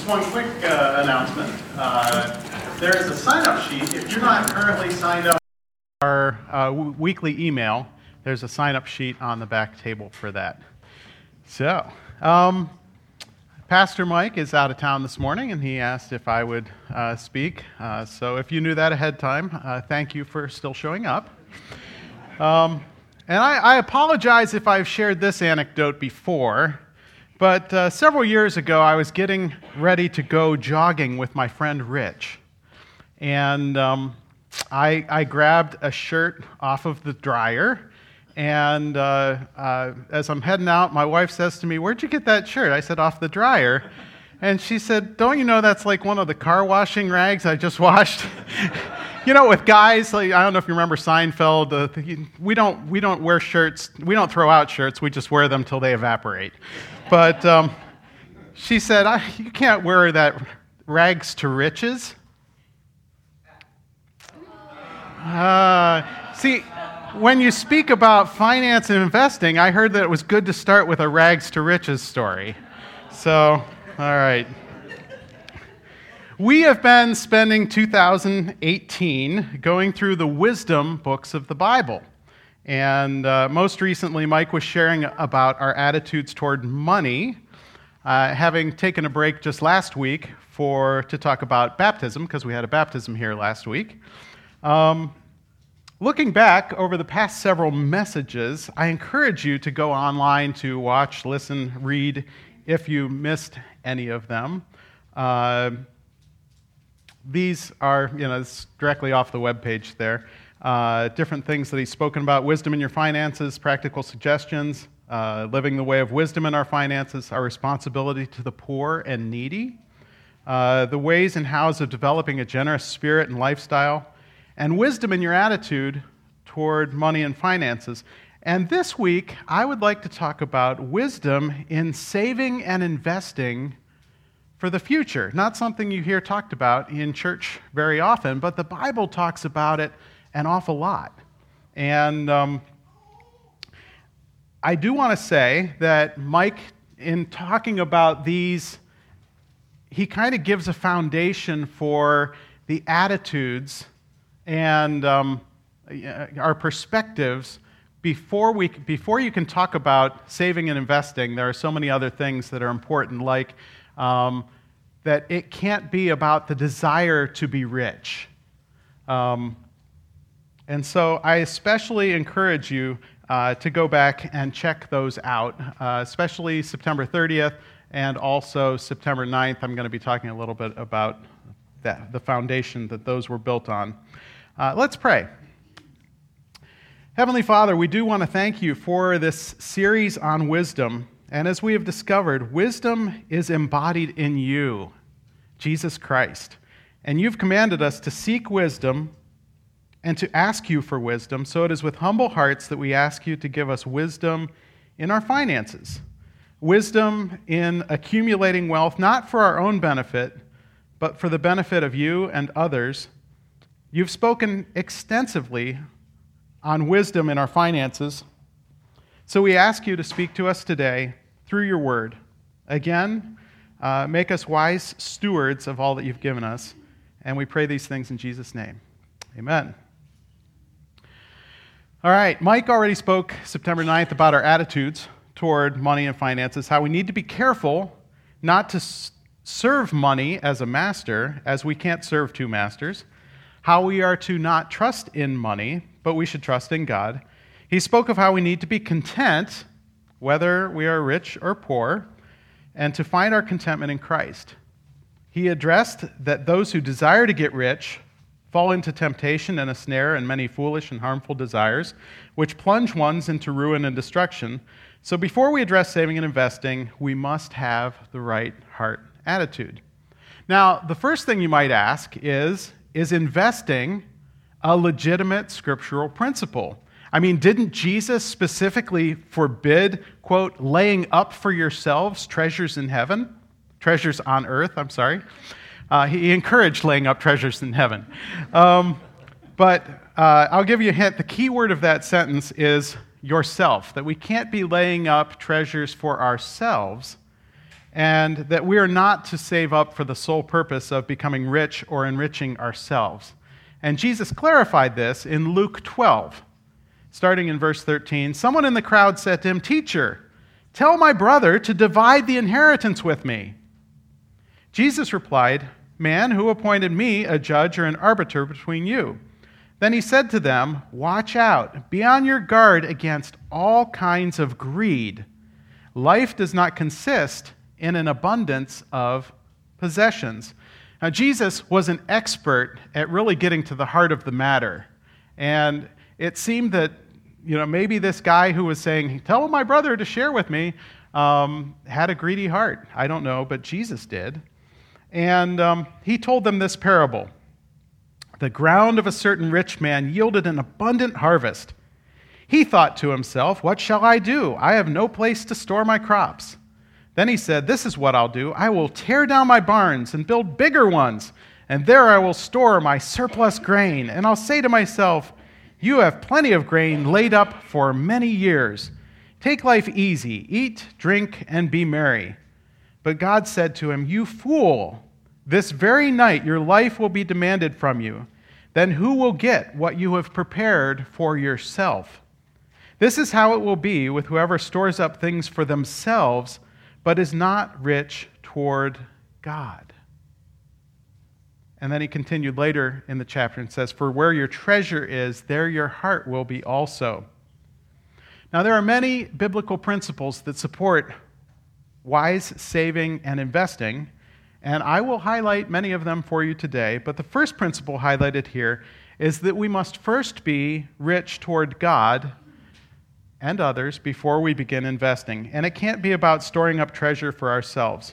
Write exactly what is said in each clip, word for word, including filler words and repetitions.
Just one quick uh, announcement. Uh, there is a sign-up sheet. If you're not currently signed up for our uh, w- weekly email, there's a sign-up sheet on the back table for that. So, um, Pastor Mike is out of town this morning, and he asked if I would uh, speak. Uh, so if you knew that ahead of time, uh, thank you for still showing up. Um, and I, I apologize if I've shared this anecdote before, but uh, several years ago, I was getting ready to go jogging with my friend Rich. And um, I, I grabbed a shirt off of the dryer. And uh, uh, as I'm heading out, my wife says to me, "Where'd you get that shirt?" I said, "Off the dryer." And she said, "Don't you know that's like one of the car washing rags I just washed?" You know, with guys, like, I don't know if you remember Seinfeld, uh, we don't we don't wear shirts, we don't throw out shirts, we just wear them till they evaporate. But um, she said, I, "You can't wear that rags to riches." Uh, see, when you speak about finance and investing, I heard that it was good to start with a rags to riches story. So, all right. We have been spending two thousand eighteen going through the wisdom books of the Bible. And uh, most recently, Mike was sharing about our attitudes toward money, uh, having taken a break just last week for to talk about baptism, because we had a baptism here last week. Um, Looking back over the past several messages, I encourage you to go online to watch, listen, read, if you missed any of them. Uh, these are, you know, it's directly off the webpage there. Uh, different things that he's spoken about: wisdom in your finances, practical suggestions, uh, living the way of wisdom in our finances, our responsibility to the poor and needy, uh, the ways and hows of developing a generous spirit and lifestyle, and wisdom in your attitude toward money and finances. And this week, I would like to talk about wisdom in saving and investing for the future. Not something you hear talked about in church very often, but the Bible talks about it an awful lot. And um, I do want to say that Mike, in talking about these, he kind of gives a foundation for the attitudes and um, our perspectives. Before we, before you can talk about saving and investing, there are so many other things that are important, like um, that it can't be about the desire to be rich. Um, and so I especially encourage you uh, to go back and check those out, uh, especially September thirtieth and also September ninth. I'm going to be talking a little bit about that, the foundation that those were built on. Uh, let's pray. Heavenly Father, we do want to thank you for this series on wisdom. And as we have discovered, wisdom is embodied in you, Jesus Christ. And you've commanded us to seek wisdom and to ask you for wisdom. So it is with humble hearts that we ask you to give us wisdom in our finances, wisdom in accumulating wealth, not for our own benefit, but for the benefit of you and others. You've spoken extensively on wisdom in our finances, so we ask you to speak to us today through your word. Again, uh, make us wise stewards of all that you've given us, and we pray these things in Jesus' name. Amen. All right, Mike already spoke September ninth about our attitudes toward money and finances, how we need to be careful not to s- serve money as a master, as we can't serve two masters, how we are to not trust in money, but we should trust in God. He spoke of how we need to be content, whether we are rich or poor, and to find our contentment in Christ. He addressed that those who desire to get rich fall into temptation and a snare and many foolish and harmful desires, which plunge ones into ruin and destruction. So before we address saving and investing, we must have the right heart attitude. Now, the first thing you might ask is, is investing a legitimate scriptural principle? I mean, didn't Jesus specifically forbid, quote, laying up for yourselves treasures in heaven? Treasures on earth, I'm sorry. Uh, he encouraged laying up treasures in heaven. Um, but uh, I'll give you a hint. The key word of that sentence is yourself, that we can't be laying up treasures for ourselves and that we are not to save up for the sole purpose of becoming rich or enriching ourselves. And Jesus clarified this in Luke twelve, starting in verse thirteen. Someone in the crowd said to him, "Teacher, tell my brother to divide the inheritance with me." Jesus replied, "Man, who appointed me a judge or an arbiter between you?" Then he said to them, "Watch out, be on your guard against all kinds of greed. Life does not consist in an abundance of possessions." Now, Jesus was an expert at really getting to the heart of the matter. And it seemed that, you know, maybe this guy who was saying, "Tell my brother to share with me," um, had a greedy heart. I don't know, but Jesus did. And um, he told them this parable. The ground of a certain rich man yielded an abundant harvest. He thought to himself, "What shall I do? I have no place to store my crops." Then he said, "This is what I'll do. I will tear down my barns and build bigger ones, and there I will store my surplus grain. And I'll say to myself, 'You have plenty of grain laid up for many years. Take life easy, eat, drink, and be merry.' But God said to him, 'You fool, this very night your life will be demanded from you. Then who will get what you have prepared for yourself? This is how it will be with whoever stores up things for themselves, but is not rich toward God." And then he continued later in the chapter and says, "For where your treasure is, there your heart will be also." Now, there are many biblical principles that support wise saving and investing, and I will highlight many of them for you today. But the first principle highlighted here is that we must first be rich toward God and others before we begin investing. And it can't be about storing up treasure for ourselves.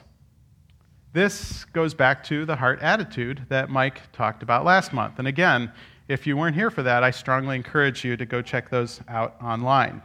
This goes back to the heart attitude that Mike talked about last month. And again, if you weren't here for that, I strongly encourage you to go check those out online.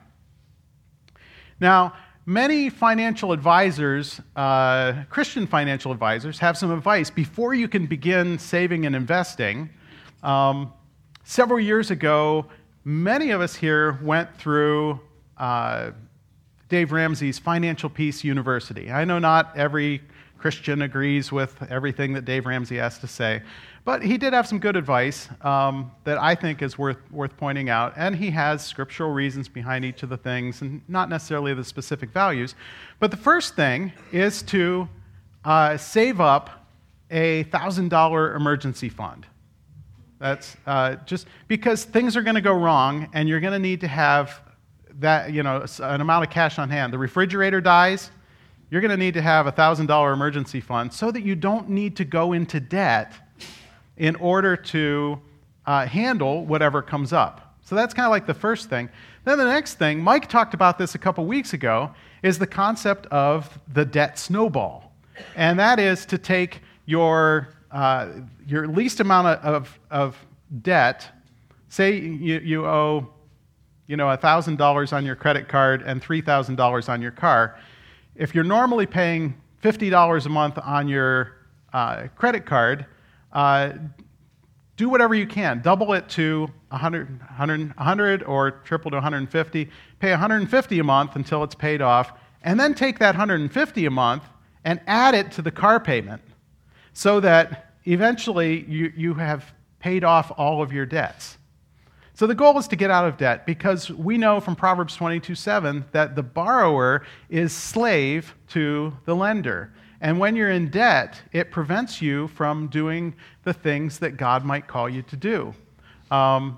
Now, many financial advisors, uh, Christian financial advisors, have some advice before you can begin saving and investing. Um, several years ago, many of us here went through uh, Dave Ramsey's Financial Peace University. I know not every Christian agrees with everything that Dave Ramsey has to say, but he did have some good advice um, that I think is worth worth pointing out, and he has scriptural reasons behind each of the things, and not necessarily the specific values. But the first thing is to uh, save up a one thousand dollars emergency fund. That's uh, just because things are going to go wrong, and you're going to need to have that, you know, an amount of cash on hand. The refrigerator dies, you're going to need to have a one thousand dollars emergency fund so that you don't need to go into debt in order to uh, handle whatever comes up. So that's kind of like the first thing. Then the next thing, Mike talked about this a couple weeks ago, is the concept of the debt snowball. And that is to take your uh, your least amount of, of debt. Say you, you owe you know, one thousand dollars on your credit card and three thousand dollars on your car. If you're normally paying fifty dollars a month on your uh, credit card, uh, do whatever you can. Double it to one hundred, one hundred, one hundred or triple to one hundred fifty. Pay one hundred fifty a month until it's paid off, and then take that one hundred fifty a month and add it to the car payment so that eventually you, you have paid off all of your debts. So the goal is to get out of debt, because we know from Proverbs twenty-two seven that the borrower is slave to the lender. And when you're in debt, it prevents you from doing the things that God might call you to do. Um,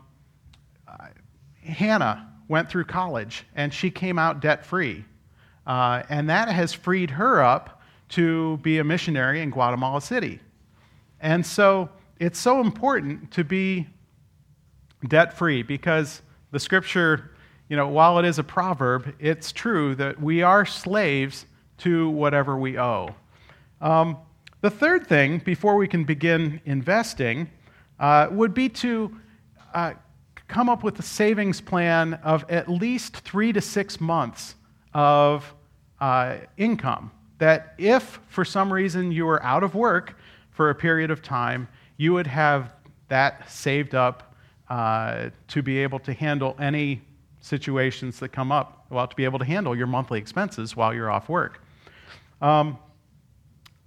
Hannah went through college, and she came out debt-free. Uh, and that has freed her up to be a missionary in Guatemala City. And so it's so important to be debt-free, because the scripture, you know, while it is a proverb, it's true that we are slaves to whatever we owe. Um, the third thing, before we can begin investing, uh, would be to uh, come up with a savings plan of at least three to six months of uh, income. That if, for some reason, you were out of work for a period of time, you would have that saved up Uh, to be able to handle any situations that come up, well, to be able to handle your monthly expenses while you're off work. Um,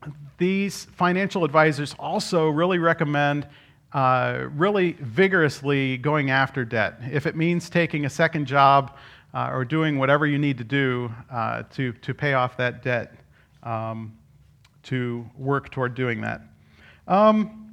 these financial advisors also really recommend uh, really vigorously going after debt. If it means taking a second job uh, or doing whatever you need to do uh, to, to pay off that debt, um, to work toward doing that. Um,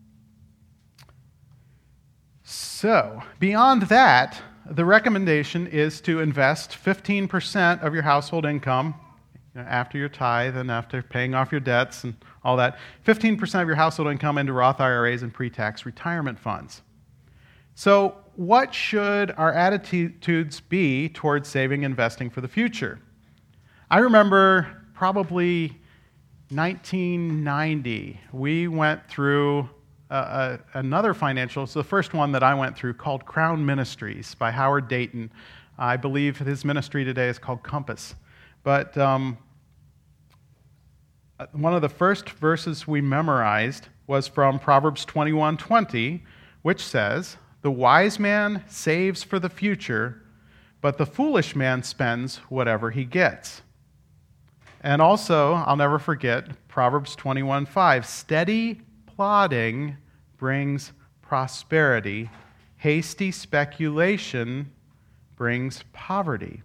so, beyond that, the recommendation is to invest fifteen percent of your household income after your tithe and after paying off your debts and all that, fifteen percent of your household income into Roth I R As and pre-tax retirement funds. So what should our attitudes be towards saving and investing for the future? I remember probably nineteen ninety, we went through uh, a, another financial, it's the first one that I went through, called Crown Ministries by Howard Dayton. I believe his ministry today is called Compass. But um, one of the first verses we memorized was from Proverbs twenty-one twenty, which says, "The wise man saves for the future, but the foolish man spends whatever he gets." And also, I'll never forget, Proverbs twenty-one five, "Steady plodding brings prosperity, hasty speculation brings poverty."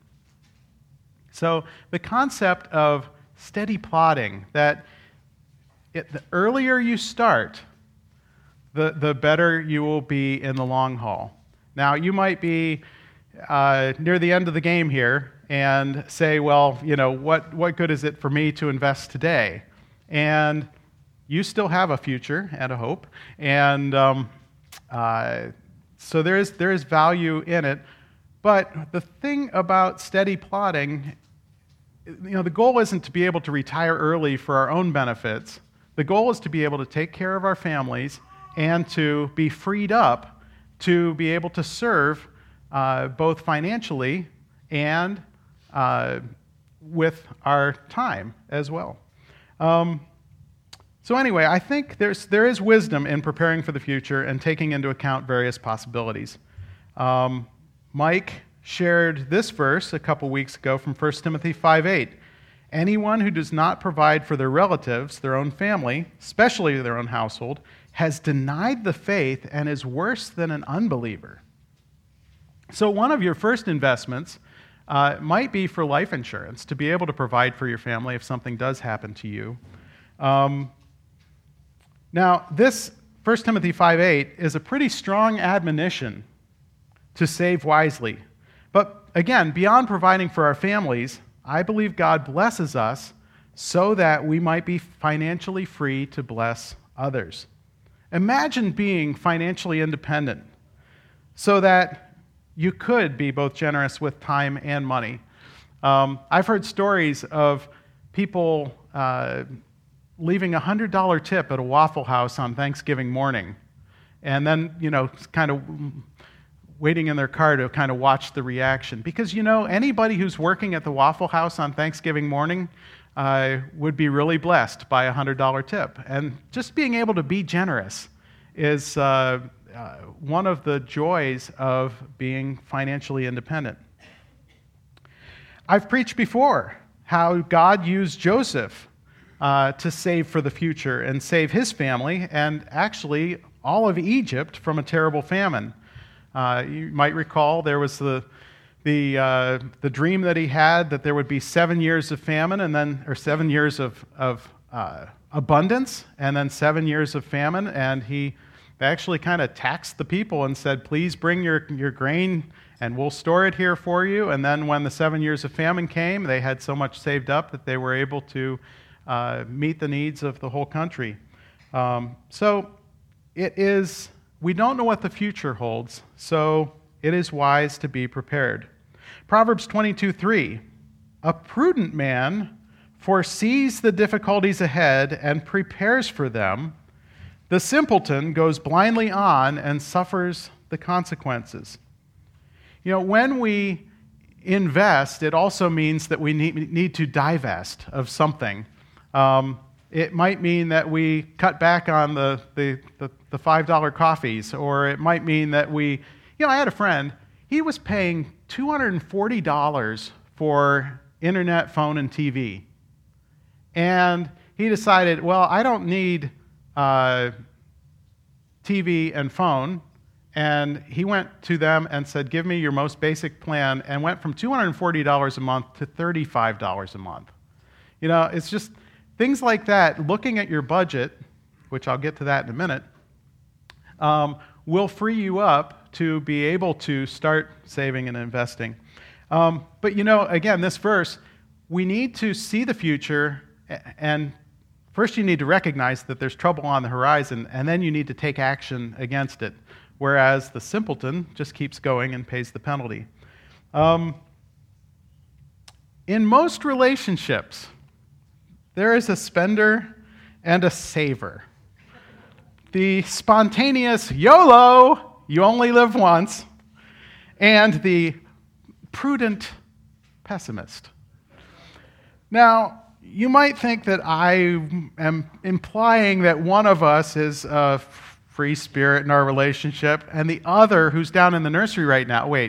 So the concept of steady plodding, that it, the earlier you start, the, the better you will be in the long haul. Now, you might be uh, near the end of the game here and say, well, you know, what, what good is it for me to invest today? And you still have a future and a hope. And um, uh, so there is, there is value in it. But the thing about steady plodding, you know, the goal isn't to be able to retire early for our own benefits. The goal is to be able to take care of our families and to be freed up to be able to serve uh, both financially and uh, with our time as well. Um, so anyway, I think there's, there is wisdom in preparing for the future and taking into account various possibilities. Um, Mike shared this verse a couple weeks ago from First Timothy five eight. "Anyone who does not provide for their relatives, their own family, especially their own household, has denied the faith and is worse than an unbeliever." So one of your first investments uh, might be for life insurance, to be able to provide for your family if something does happen to you. Um, now, this First Timothy five eight is a pretty strong admonition to save wisely. But again, beyond providing for our families, I believe God blesses us so that we might be financially free to bless others. Imagine being financially independent so that you could be both generous with time and money. Um, I've heard stories of people uh, leaving a one hundred dollars tip at a Waffle House on Thanksgiving morning, and then, you know, kind of waiting in their car to kind of watch the reaction. Because, you know, anybody who's working at the Waffle House on Thanksgiving morning uh, would be really blessed by a one hundred dollars tip. And just being able to be generous is uh, uh, one of the joys of being financially independent. I've preached before how God used Joseph uh, to save for the future and save his family and actually all of Egypt from a terrible famine. Uh, you might recall there was the the uh, the dream that he had that there would be seven years of famine and then or seven years of of uh, abundance and then seven years of famine, and he actually kind of taxed the people and said, "Please bring your your grain and we'll store it here for you." And then when the seven years of famine came, they had so much saved up that they were able to uh, meet the needs of the whole country. Um, so it is. We don't know what the future holds, so it is wise to be prepared. Proverbs twenty-two three, "A prudent man foresees the difficulties ahead and prepares for them. The simpleton goes blindly on and suffers the consequences." You know, when we invest, it also means that we need, need to divest of something. Um, It might mean that we cut back on the, the, the, the five dollar coffees, or it might mean that we, you know, I had a friend, he was paying two hundred forty dollars for internet, phone, and T V. And he decided, well, I don't need uh, T V and phone. And he went to them and said, give me your most basic plan, and went from two hundred forty dollars a month to thirty-five dollars a month. You know, it's just things like that, looking at your budget, which I'll get to that in a minute, um, will free you up to be able to start saving and investing. Um, but you know, again, this verse, we need to see the future, and first you need to recognize that there's trouble on the horizon, and then you need to take action against it. Whereas the simpleton just keeps going and pays the penalty. Um, in most relationships, there is a spender and a saver. The spontaneous YOLO, you only live once, and the prudent pessimist. Now, you might think that I am implying that one of us is a free spirit in our relationship, and the other, who's down in the nursery right now, wait,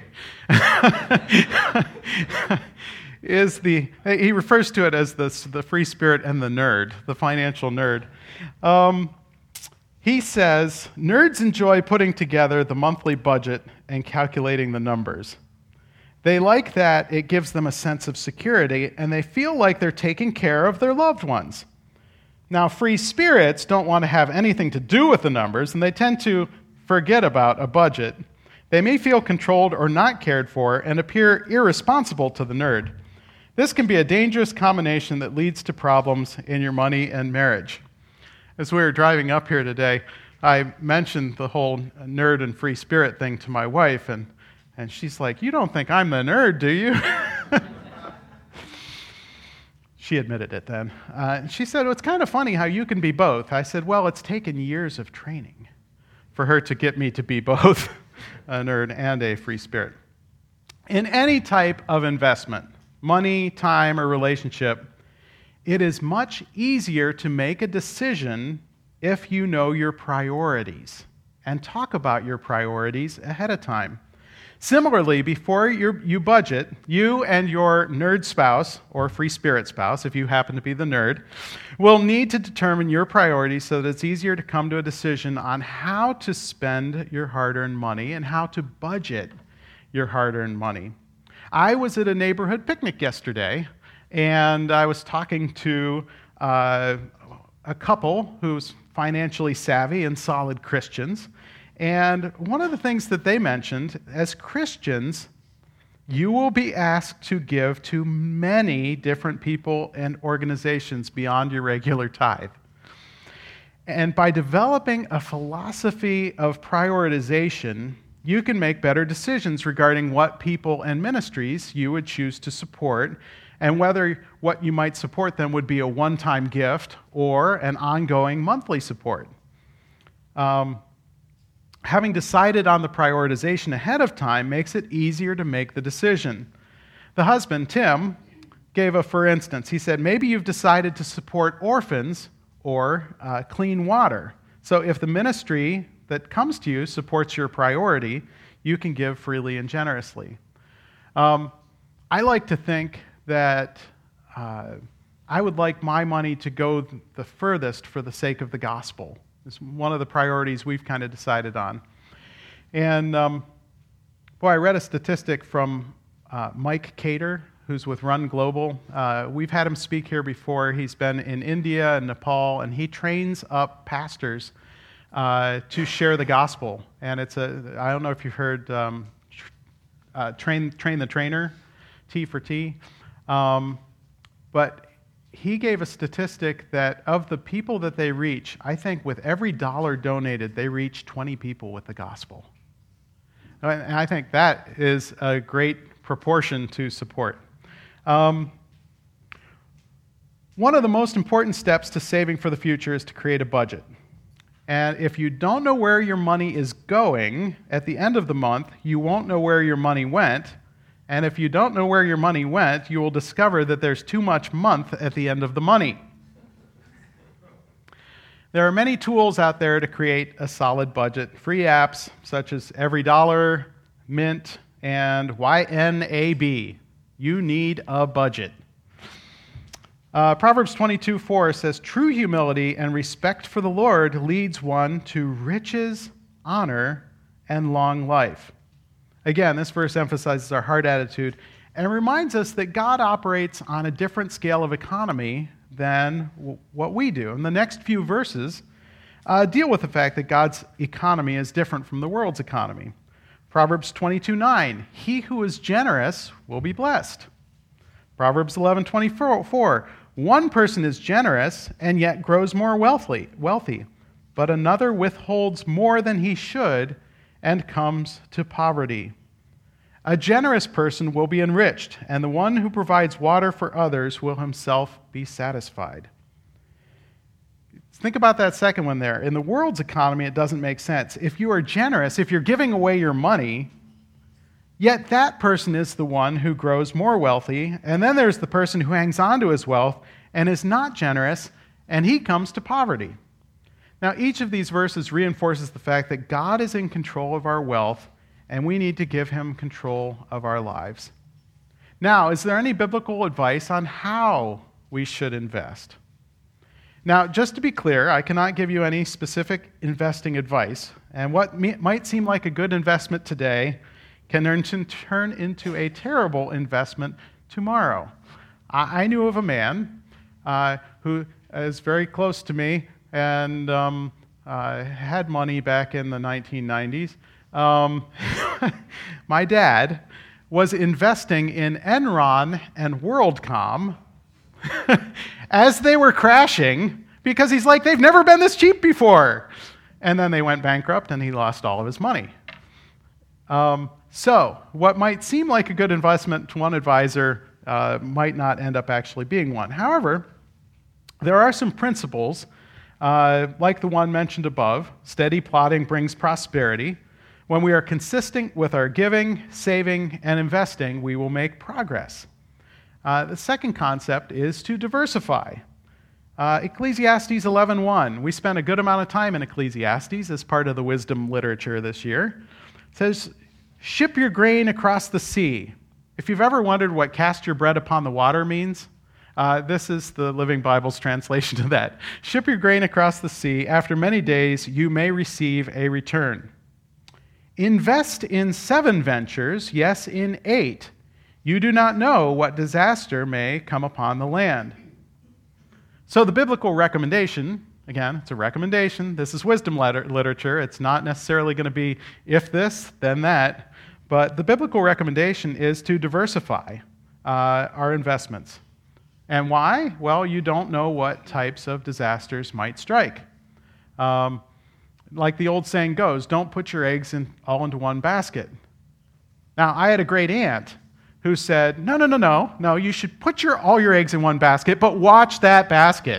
is the, he refers to it as the, the free spirit and the nerd, the financial nerd. Um, he says, nerds enjoy putting together the monthly budget and calculating the numbers. They like that it gives them a sense of security, and they feel like they're taking care of their loved ones. Now, free spirits don't want to have anything to do with the numbers, and they tend to forget about a budget. They may feel controlled or not cared for and appear irresponsible to the nerd. This can be a dangerous combination that leads to problems in your money and marriage. As we were driving up here today, I mentioned the whole nerd and free spirit thing to my wife, and, and she's like, "You don't think I'm the nerd, do you?" She admitted it then. Uh, she said, well, it's kind of funny how you can be both. I said, well, it's taken years of training for her to get me to be both a nerd and a free spirit. In any type of investment, money, time, or relationship, it is much easier to make a decision if you know your priorities and talk about your priorities ahead of time. Similarly, before you budget, you and your nerd spouse, or free spirit spouse, if you happen to be the nerd, will need to determine your priorities so that it's easier to come to a decision on how to spend your hard-earned money and how to budget your hard-earned money. I was at a neighborhood picnic yesterday, and I was talking to uh, a couple who's financially savvy and solid Christians. And one of the things that they mentioned, as Christians, you will be asked to give to many different people and organizations beyond your regular tithe. And by developing a philosophy of prioritization, you can make better decisions regarding what people and ministries you would choose to support, and whether what you might support them would be a one-time gift or an ongoing monthly support. Um, Having decided on the prioritization ahead of time makes it easier to make the decision. The husband, Tim, gave a for instance. He said, maybe you've decided to support orphans or uh, clean water. So if the ministry that comes to you supports your priority, you can give freely and generously. Um, I like to think that uh, I would like my money to go the furthest for the sake of the gospel. It's one of the priorities we've kind of decided on. And, um, boy, I read a statistic from uh, Mike Cater, who's with Run Global. Uh, we've had him speak here before. He's been in India and Nepal, and he trains up pastors uh, to share the gospel. And it's a, I don't know if you've heard um, uh, train, train the Trainer, T for T. Um, but he gave a statistic that of the people that they reach, I think with every dollar donated, they reach twenty people with the gospel. And I think that is a great proportion to support. Um, one of the most important steps to saving for the future is to create a budget. And if you don't know where your money is going at the end of the month, you won't know where your money went. And if you don't know where your money went, you will discover that there's too much month at the end of the money. There are many tools out there to create a solid budget. Free apps such as Every Dollar, Mint, and Y N A B. You need a budget. Uh, Proverbs twenty-two four says, "True humility and respect for the Lord leads one to riches, honor, and long life." Again, this verse emphasizes our heart attitude and reminds us that God operates on a different scale of economy than w- what we do. And the next few verses uh, deal with the fact that God's economy is different from the world's economy. Proverbs twenty-two nine, "He who is generous will be blessed." Proverbs eleven twenty-four, "One person is generous and yet grows more wealthy, wealthy, but another withholds more than he should and comes to poverty. A generous person will be enriched, and the one who provides water for others will himself be satisfied." Think about that second one there. In the world's economy, it doesn't make sense. If you are generous, if you're giving away your money, yet that person is the one who grows more wealthy, and then there's the person who hangs on to his wealth and is not generous, and he comes to poverty. Now, each of these verses reinforces the fact that God is in control of our wealth, and we need to give him control of our lives. Now, is there any biblical advice on how we should invest? Now, just to be clear, I cannot give you any specific investing advice, and what me- might seem like a good investment today can turn into a terrible investment tomorrow. I, I knew of a man uh, who is very close to me and um, uh, had money back in the nineteen nineties. Um, my dad was investing in Enron and WorldCom as they were crashing, because he's like, they've never been this cheap before. And then they went bankrupt and he lost all of his money. Um, so what might seem like a good investment to one advisor uh, might not end up actually being one. However, there are some principles, uh, like the one mentioned above: steady plotting brings prosperity. When we are consistent with our giving, saving, and investing, we will make progress. Uh, the second concept is to diversify. Uh, Ecclesiastes eleven one. We spent a good amount of time in Ecclesiastes as part of the wisdom literature this year. It says, "Ship your grain across the sea." If you've ever wondered what "cast your bread upon the water" means, uh, this is the Living Bible's translation to that. "Ship your grain across the sea. After many days, you may receive a return. Invest in seven ventures, yes, in eight. You do not know what disaster may come upon the land." So the biblical recommendation, again, it's a recommendation. This is wisdom letter, literature. It's not necessarily going to be if this, then that. But the biblical recommendation is to diversify uh, our investments. And why? Well, you don't know what types of disasters might strike. Um, like the old saying goes, don't put your eggs in, all into one basket. Now, I had a great aunt who said, no, no, no, no, no, you should put your, all your eggs in one basket, but watch that basket.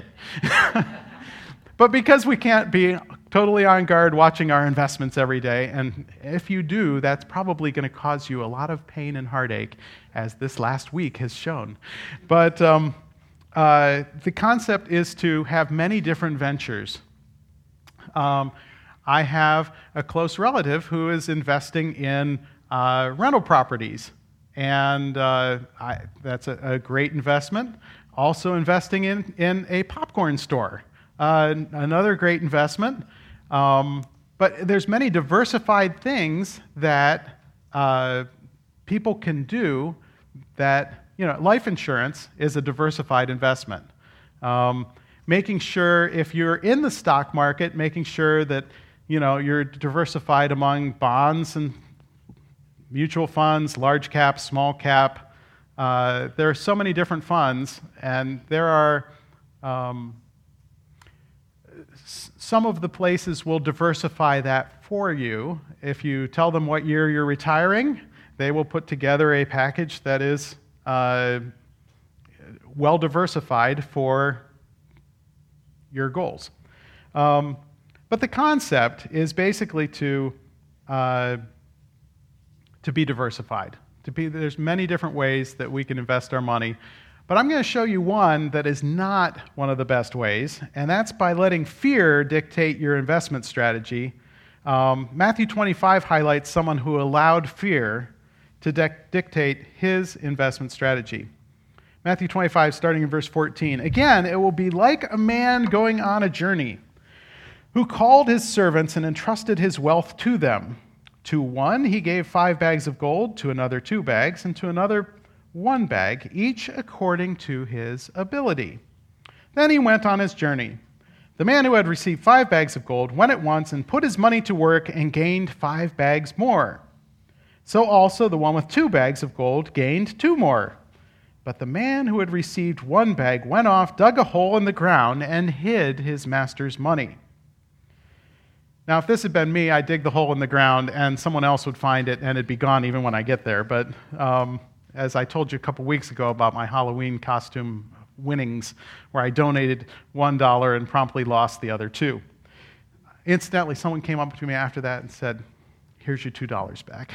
But because we can't be totally on guard watching our investments every day, and if you do, that's probably going to cause you a lot of pain and heartache, as this last week has shown. But um, uh, the concept is to have many different ventures. Um, I have a close relative who is investing in uh, rental properties, and uh, I, that's a, a great investment. Also investing in, in a popcorn store, uh, another great investment. Um, but there's many diversified things that uh, people can do that, you know, life insurance is a diversified investment. Um, making sure if you're in the stock market, making sure that, you know, you're diversified among bonds and mutual funds, large cap, small cap. Uh, there are so many different funds, and there are um, s- some of the places will diversify that for you. If you tell them what year you're retiring, they will put together a package that is uh, well diversified for your goals. Um, but the concept is basically to uh, to be diversified. To be, there's many different ways that we can invest our money, but I'm going to show you one that is not one of the best ways, and that's by letting fear dictate your investment strategy. Um, Matthew twenty-five highlights someone who allowed fear to de- dictate his investment strategy. Matthew twenty-five, starting in verse fourteen. Again, it will be like a man going on a journey, who called his servants and entrusted his wealth to them. To one he gave five bags of gold, to another two bags, and to another one bag, each according to his ability. Then he went on his journey. The man who had received five bags of gold went at once and put his money to work and gained five bags more. So also the one with two bags of gold gained two more. But the man who had received one bag went off, dug a hole in the ground, and hid his master's money. Now, if this had been me, I'd dig the hole in the ground and someone else would find it and it'd be gone even when I get there. But um, as I told you a couple weeks ago about my Halloween costume winnings, where I donated one dollar and promptly lost the other two. Incidentally, someone came up to me after that and said, "Here's your two dollars back."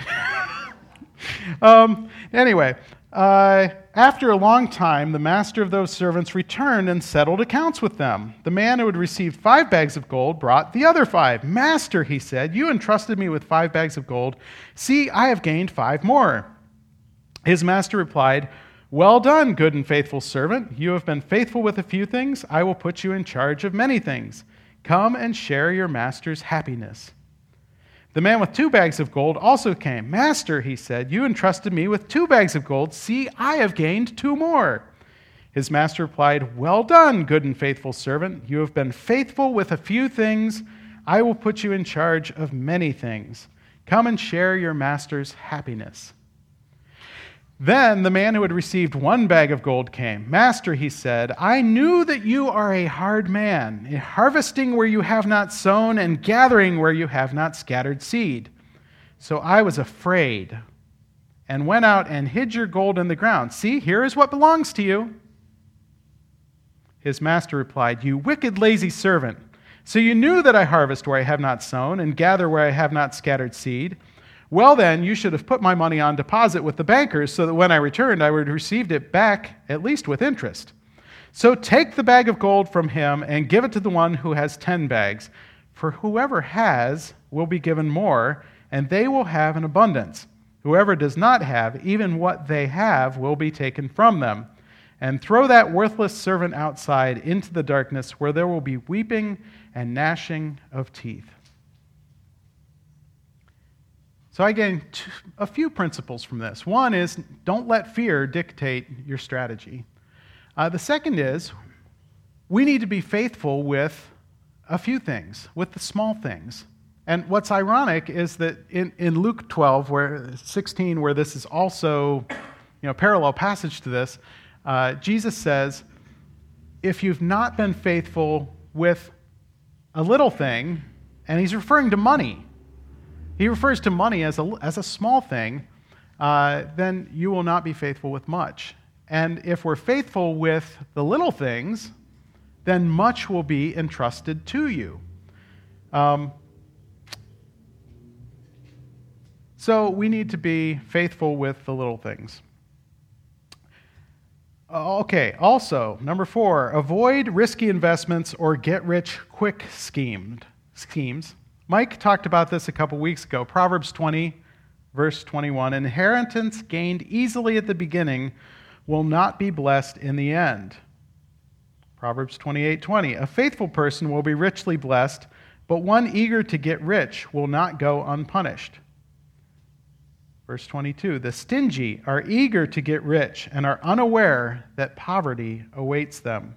um, anyway, uh, after a long time, the master of those servants returned and settled accounts with them. The man who had received five bags of gold brought the other five. "Master," he said, "you entrusted me with five bags of gold. See, I have gained five more." His master replied, "Well done, good and faithful servant. You have been faithful with a few things. I will put you in charge of many things. Come and share your master's happiness." The man with two bags of gold also came. "Master," he said, "you entrusted me with two bags of gold. See, I have gained two more." His master replied, "Well done, good and faithful servant. You have been faithful with a few things. I will put you in charge of many things. Come and share your master's happiness." Then the man who had received one bag of gold came. "Master," he said, "I knew that you are a hard man, harvesting where you have not sown and gathering where you have not scattered seed. So I was afraid and went out and hid your gold in the ground. See, here is what belongs to you." His master replied, "You wicked, lazy servant. So you knew that I harvest where I have not sown and gather where I have not scattered seed. Well, then, you should have put my money on deposit with the bankers so that when I returned, I would have received it back, at least with interest. So take the bag of gold from him and give it to the one who has ten bags. For whoever has will be given more, and they will have an abundance. Whoever does not have, even what they have will be taken from them. And throw that worthless servant outside into the darkness where there will be weeping and gnashing of teeth." So I gained a few principles from this. One is, don't let fear dictate your strategy. Uh, the second is, we need to be faithful with a few things, with the small things. And what's ironic is that in, in Luke twelve, where sixteen, where this is also, you know, parallel passage to this, uh, Jesus says, if you've not been faithful with a little thing, and he's referring to money, he refers to money as a, as a small thing, uh, then you will not be faithful with much. And if we're faithful with the little things, then much will be entrusted to you. Um, so we need to be faithful with the little things. Okay, also, number four, avoid risky investments or get-rich-quick schemed, schemes. Mike talked about this a couple weeks ago. Proverbs twenty, verse twenty-one, "Inheritance gained easily at the beginning will not be blessed in the end." Proverbs twenty-eight twenty, "A faithful person will be richly blessed, but one eager to get rich will not go unpunished." Verse twenty-two, "The stingy are eager to get rich and are unaware that poverty awaits them."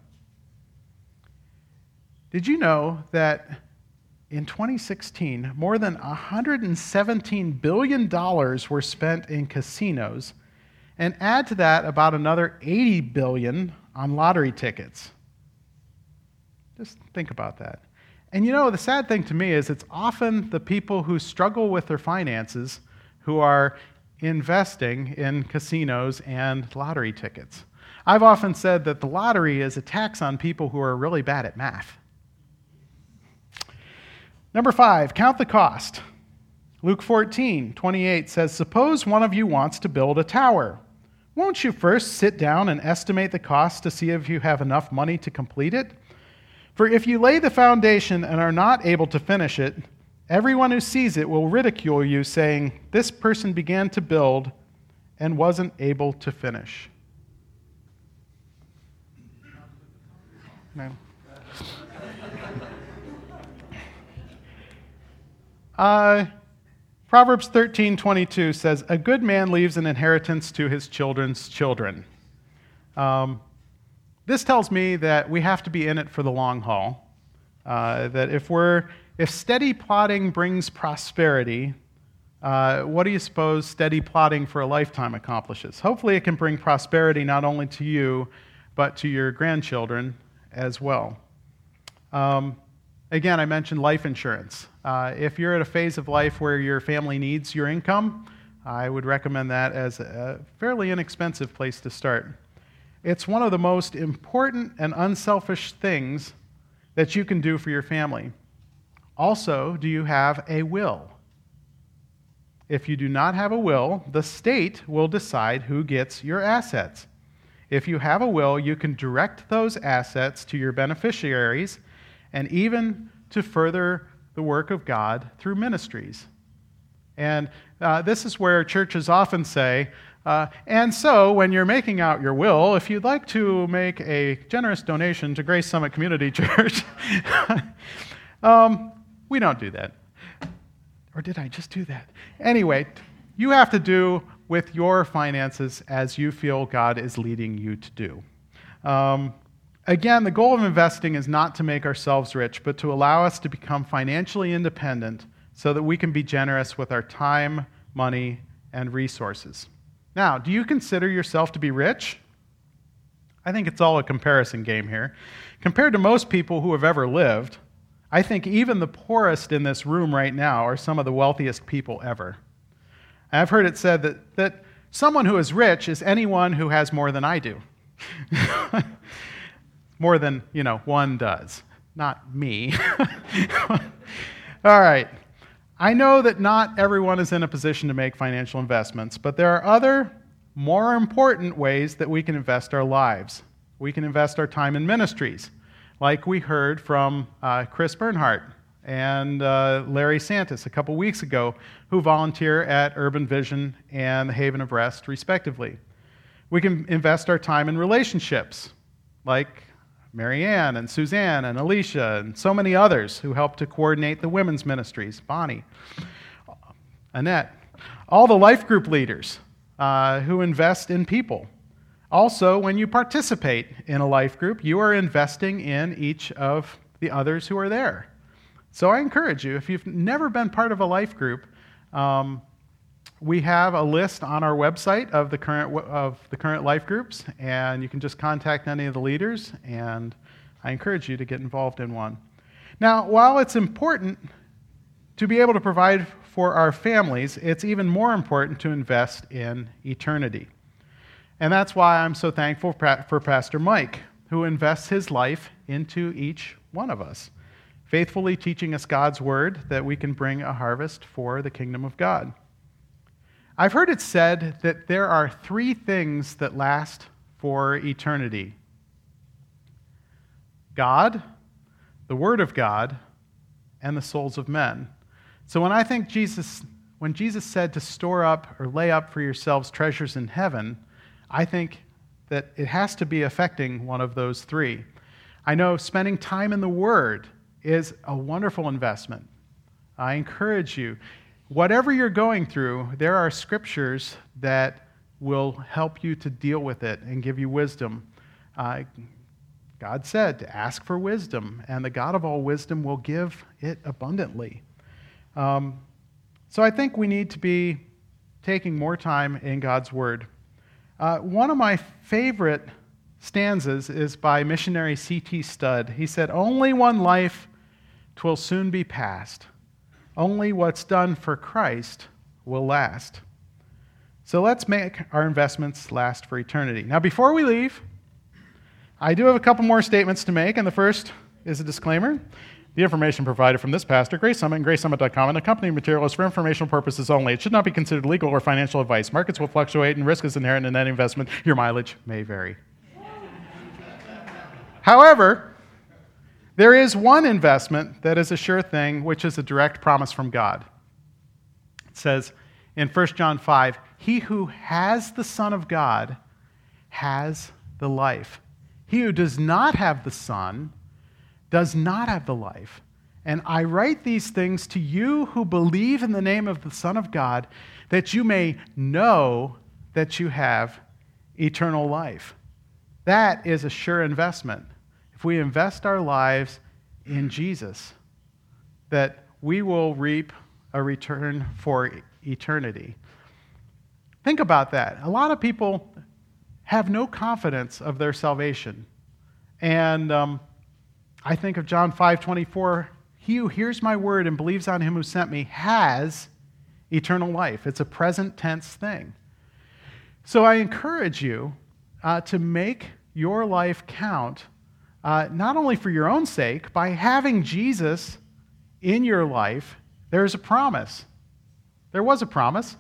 Did you know that in twenty sixteen, more than one hundred seventeen billion dollars were spent in casinos, and add to that about another eighty billion dollars on lottery tickets? Just think about that. And you know, the sad thing to me is it's often the people who struggle with their finances who are investing in casinos and lottery tickets. I've often said that the lottery is a tax on people who are really bad at math. Number five, count the cost. Luke fourteen twenty-eight says, "Suppose one of you wants to build a tower. Won't you first sit down and estimate the cost to see if you have enough money to complete it? For if you lay the foundation and are not able to finish it, everyone who sees it will ridicule you, saying, 'This person began to build and wasn't able to finish.'" No. Uh, Proverbs thirteen twenty-two says, "A good man leaves an inheritance to his children's children." Um, this tells me that we have to be in it for the long haul. Uh, that if we're if steady plodding brings prosperity, uh, what do you suppose steady plodding for a lifetime accomplishes? Hopefully, it can bring prosperity not only to you, but to your grandchildren as well. Um, again, I mentioned life insurance. Uh, if you're at a phase of life where your family needs your income, I would recommend that as a fairly inexpensive place to start. It's one of the most important and unselfish things that you can do for your family. Also, do you have a will? If you do not have a will, the state will decide who gets your assets. If you have a will, you can direct those assets to your beneficiaries and even to further the work of God through ministries. And uh, this is where churches often say, uh, and so when you're making out your will, if you'd like to make a generous donation to Grace Summit Community Church, um, we don't do that. Or did I just do that? Anyway, you have to do with your finances as you feel God is leading you to do. Um, Again, the goal of investing is not to make ourselves rich, but to allow us to become financially independent so that we can be generous with our time, money, and resources. Now, do you consider yourself to be rich? I think it's all a comparison game here. Compared to most people who have ever lived, I think even the poorest in this room right now are some of the wealthiest people ever. I've heard it said that, that someone who is rich is anyone who has more than I do. More than, you know, one does. Not me. All right. I know that not everyone is in a position to make financial investments, but there are other, more important ways that we can invest our lives. We can invest our time in ministries, like we heard from uh, Chris Bernhardt and uh, Larry Santis a couple weeks ago, who volunteer at Urban Vision and the Haven of Rest, respectively. We can invest our time in relationships, like Marianne and Suzanne and Alicia and so many others who help to coordinate the women's ministries, Bonnie, Annette, all the life group leaders uh, who invest in people. Also, when you participate in a life group, you are investing in each of the others who are there. So I encourage you, if you've never been part of a life group, um, we have a list on our website of the current of the current life groups, and you can just contact any of the leaders, and I encourage you to get involved in one. Now, while it's important to be able to provide for our families, it's even more important to invest in eternity. And that's why I'm so thankful for Pastor Mike, who invests his life into each one of us, faithfully teaching us God's word that we can bring a harvest for the kingdom of God. I've heard it said that there are three things that last for eternity: God, the Word of God, and the souls of men. So when I think Jesus, when Jesus said to store up or lay up for yourselves treasures in heaven, I think that it has to be affecting one of those three. I know spending time in the Word is a wonderful investment. I encourage you, whatever you're going through, there are scriptures that will help you to deal with it and give you wisdom. Uh, God said to ask for wisdom, and the God of all wisdom will give it abundantly. Um, so I think we need to be taking more time in God's Word. Uh, one of my favorite stanzas is by missionary C T Studd. He said, "Only one life, 'twill soon be past. Only what's done for Christ will last." So let's make our investments last for eternity. Now, before we leave, I do have a couple more statements to make, and the first is a disclaimer. The information provided from this pastor, Grace Summit, and grace summit dot com, and accompanying material is for informational purposes only. It should not be considered legal or financial advice. Markets will fluctuate, and risk is inherent in any investment. Your mileage may vary. However, there is one investment that is a sure thing, which is a direct promise from God. It says in First John five, "He who has the Son of God has the life. He who does not have the Son does not have the life. And I write these things to you who believe in the name of the Son of God, that you may know that you have eternal life. That is a sure investment. If we invest our lives in Jesus, that we will reap a return for eternity. Think about that. A lot of people have no confidence of their salvation. And um, I think of John five twenty-four, he who hears my word and believes on him who sent me has eternal life. It's a present tense thing. So I encourage you uh, to make your life count, uh, not only for your own sake, by having Jesus in your life. There's a promise. There was a promise.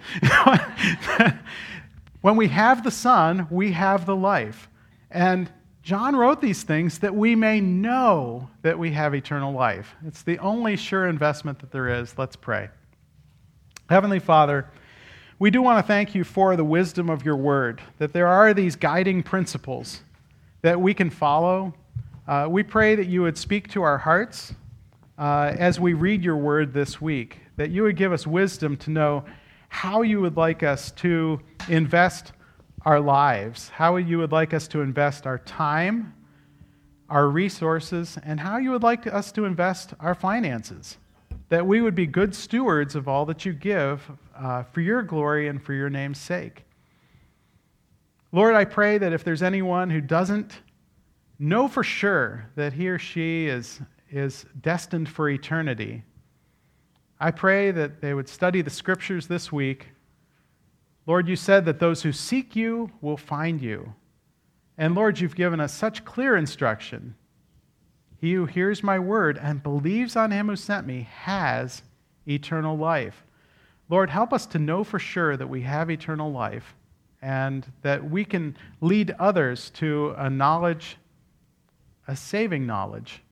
When we have the Son, we have the life. And John wrote these things that we may know that we have eternal life. It's the only sure investment that there is. Let's pray. Heavenly Father, we do want to thank you for the wisdom of your word, that there are these guiding principles that we can follow. Uh, we pray that you would speak to our hearts uh, as we read your word this week, that you would give us wisdom to know how you would like us to invest our lives, how you would like us to invest our time, our resources, and how you would like us to invest our finances, that we would be good stewards of all that you give uh, for your glory and for your name's sake. Lord, I pray that if there's anyone who doesn't know for sure that he or she is, is destined for eternity, I pray that they would study the scriptures this week. Lord, you said that those who seek you will find you. And Lord, you've given us such clear instruction. He who hears my word and believes on him who sent me has eternal life. Lord, help us to know for sure that we have eternal life and that we can lead others to a knowledge, a saving knowledge